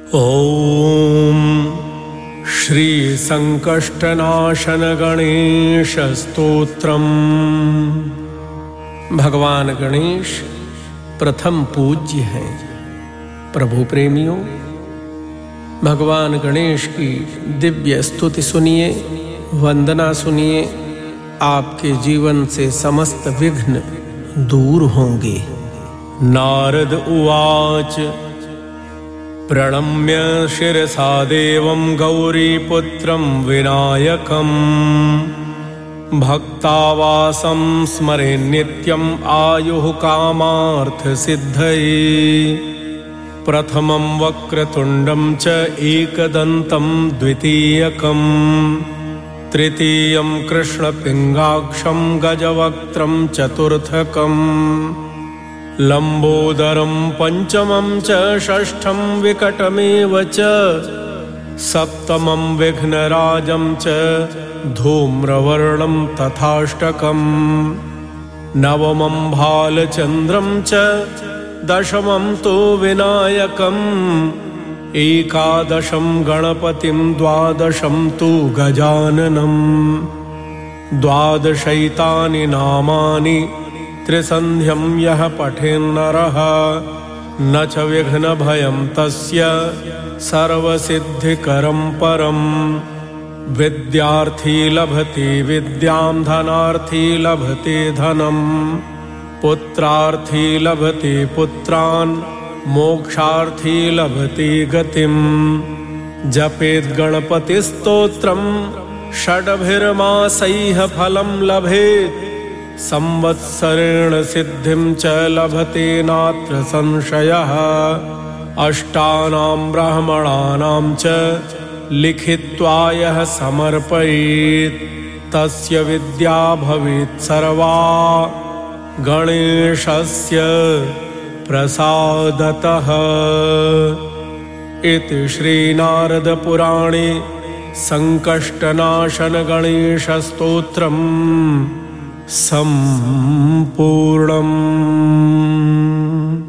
ॐ श्री संकष्टनाशन गणेश स्तोत्रम्। भगवान गणेश प्रथम पूज्य हैं। प्रभु प्रेमियों, भगवान गणेश की दिव्य स्तुति सुनिए, वंदना सुनिए। आपके जीवन से समस्त विघ्न दूर होंगे। नारद उवाच प्रणम्य शिरसा देवं गौरीपुत्रं विनायकं भक्तावासं स्मरे नित्यं आयुः कामार्थसिद्धये। प्रथमं वक्रतुण्डं च एकदन्तं द्वितीयकं तृतीयं कृष्णपिङ्गाक्षं गजवक्त्रं चतुर्थकं लंबोदरं पंचमं च षष्ठं विकटमेव च सप्तमं विघ्नराजं च धूम्रवर्णं तथाष्टकं नवमं भालचन्द्रं च दशमं तु विनायकम् एकादशं गणपतिं द्वादशं तु गजाननं द्वादशैतानि नामानि त्रिसन्ध्यं यः पठेन्नरः न च विघ्नभयं तस्य सर्वसिद्धिकरं परम्। विद्यार्थी लभते विद्यां धनार्थी लभते धनं पुत्रार्थी लभते पुत्रान् मोक्षार्थी लभते गतिं। जपेत् गणपतिस्तोत्रं षड्भिर्मासैः फलं लभेत् संवत्सरेण सिद्धिं च लभते नात्र संशयः। अष्टानां ब्राह्मणानां च लिखित्वा यः समर्पयेत् तस्य विद्या भवेत् सर्वा गणेशस्य प्रसादतः। इति श्रीनारद पुराणे संकष्टनाशन गणेश स्तोत्रम् सम्पूर्णम्।